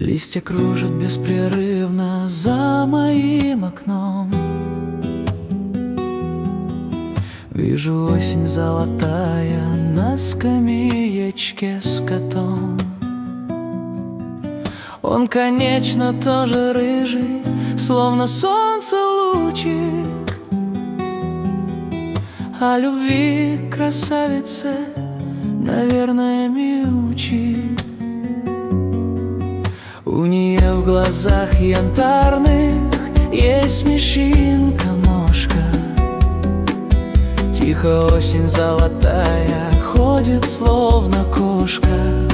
Листья кружат беспрерывно за моим окном. Вижу осень золотая на скамеечке с котом. Он, конечно, тоже рыжий, словно солнце лучик. О любви красавице, наверное, мяучит. У нее в глазах янтарных есть смешинка-мошка. Тихо осень золотая ходит, словно кошка.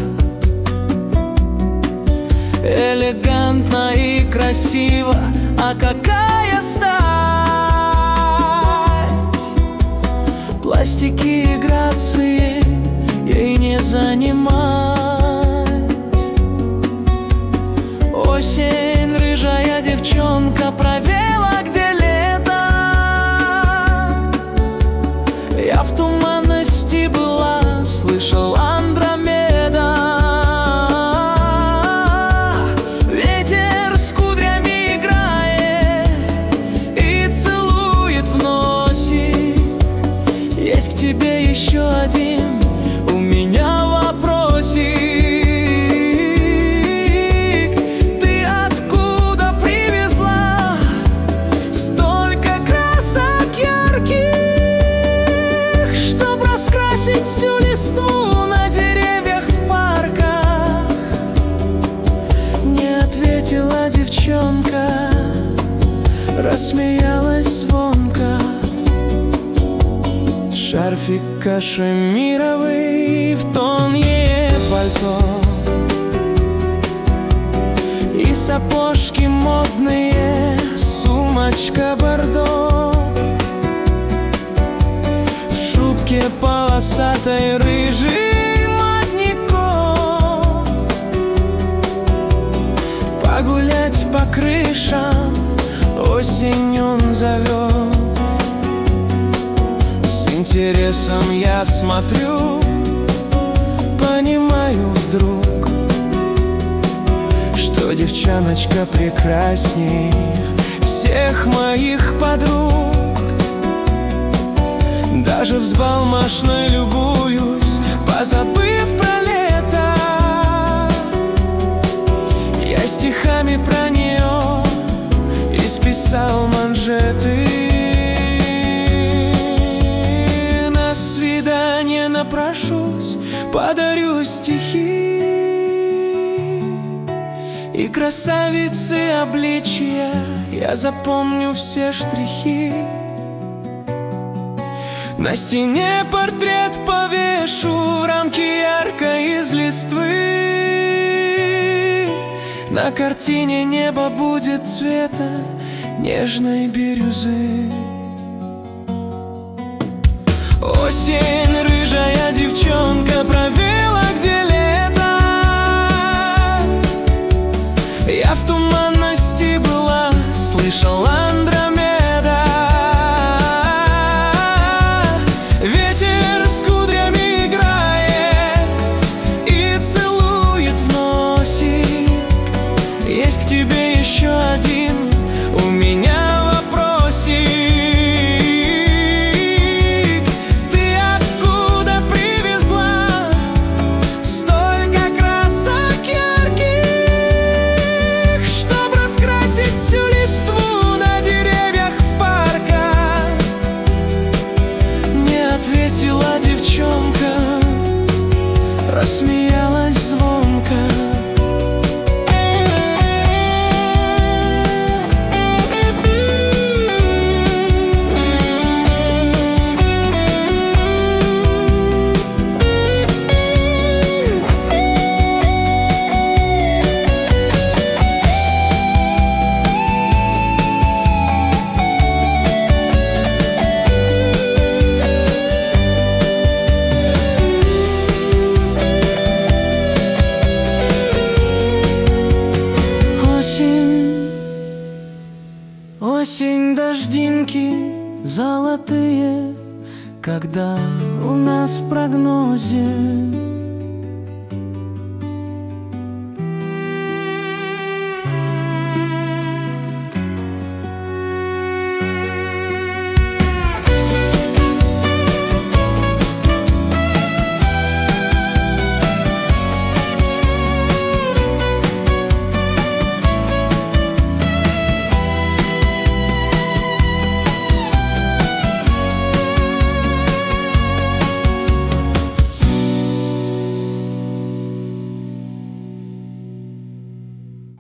Элегантно и красиво, а какая стать! Пластики и грации ей не занимать. Осень, рыжая девчонка, провела где лето. Я в туманности была, слышал Андромеда. Ветер с кудрями играет и целует в носик. Есть к тебе еще один у меня вопросик. Всю листву на деревьях в парках. Не ответила девчонка, рассмеялась звонко. Шарфик кашемировый в тон ей пальто, и сапожки модные, сумочка бордо. Полосатой рыжим модником погулять по крышам осень он зовет. С интересом я смотрю, понимаю вдруг, что девчоночка прекрасней всех моих подруг. Даже взбалмошно любуюсь, позабыв про лето. Я стихами про нее исписал манжеты. На свидание напрошусь, подарю стихи, и красавицы обличья я запомню все штрихи. На стене портрет повешу в рамке яркой из листвы. На картине небо будет цвета нежной бирюзы. Осень, рыжая девчонка, провела где лето. Я в туманности была, слышал Андромеда. Есть к тебе еще один у меня вопросик. Ты откуда привезла столько красок ярких, чтоб раскрасить всю листву на деревьях в парках? Не ответила девчонка, рассмеялась звонко. Осень, дождинки золотые, когда у нас в прогнозе